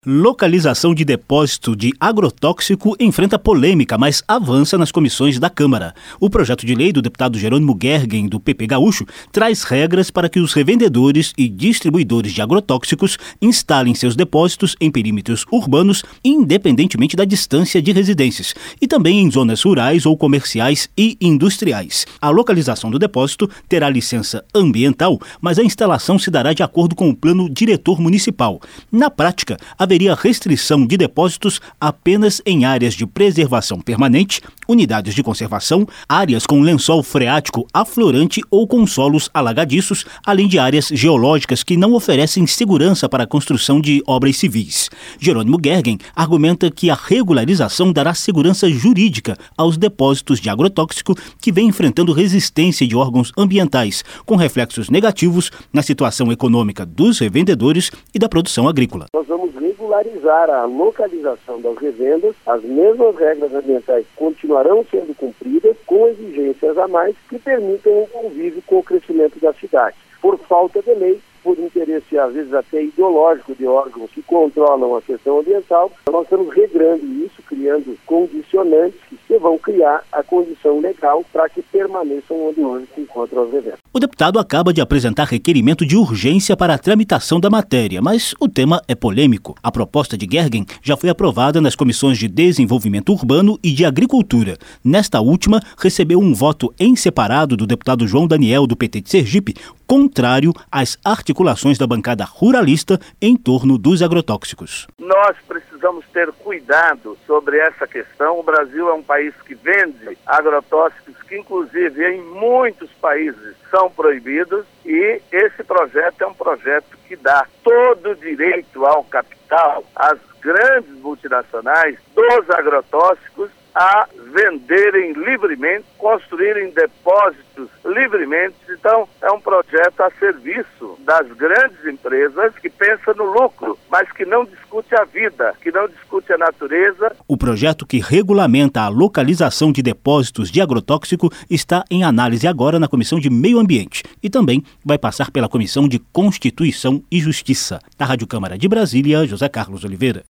Localização de depósito de agrotóxico enfrenta polêmica, mas avança nas comissões da Câmara. O projeto de lei do deputado Jerônimo Gergen, do PP Gaúcho, traz regras para que os revendedores e distribuidores de agrotóxicos instalem seus depósitos em perímetros urbanos, independentemente da distância de residências, e também em zonas rurais ou comerciais e industriais. A localização do depósito terá licença ambiental, mas a instalação se dará de acordo com o plano diretor municipal. Na prática, haveria restrição de depósitos apenas em áreas de preservação permanente, unidades de conservação, áreas com lençol freático aflorante ou com solos alagadiços, além de áreas geológicas que não oferecem segurança para a construção de obras civis. Jerônimo Gergen argumenta que a regularização dará segurança jurídica aos depósitos de agrotóxico que vêm enfrentando resistência de órgãos ambientais, com reflexos negativos na situação econômica dos revendedores e da produção agrícola. Nós vamos regularizar a localização das revendas, as mesmas regras ambientais continuarão sendo cumpridas, com exigências a mais que permitam o convívio com o crescimento da cidade. Por falta de lei, por interesse às vezes até ideológico de órgãos que controlam a questão ambiental, nós estamos regrando isso, criando condicionantes que vão criar a condição legal para que permaneçam onde hoje se encontram as revendas. O deputado acaba de apresentar requerimento de urgência para a tramitação da matéria, mas o tema é polêmico. A proposta de Gergen já foi aprovada nas comissões de Desenvolvimento Urbano e de Agricultura. Nesta última, recebeu um voto em separado do deputado João Daniel, do PT de Sergipe, contrário às articulações da bancada ruralista em torno dos agrotóxicos. Nós precisamos ter cuidado sobre essa questão. O Brasil é um país que vende agrotóxicos que, inclusive, em muitos países são proibidos, e esse projeto é um projeto que dá todo o direito ao capital, às grandes multinacionais dos agrotóxicos, a venderem livremente, construírem depósitos livremente. Então, é um projeto a serviço das grandes empresas que pensam no lucro, mas que não discute a vida, que não discute a natureza. O projeto que regulamenta a localização de depósitos de agrotóxico está em análise agora na Comissão de Meio Ambiente e também vai passar pela Comissão de Constituição e Justiça. Da Rádio Câmara de Brasília, José Carlos Oliveira.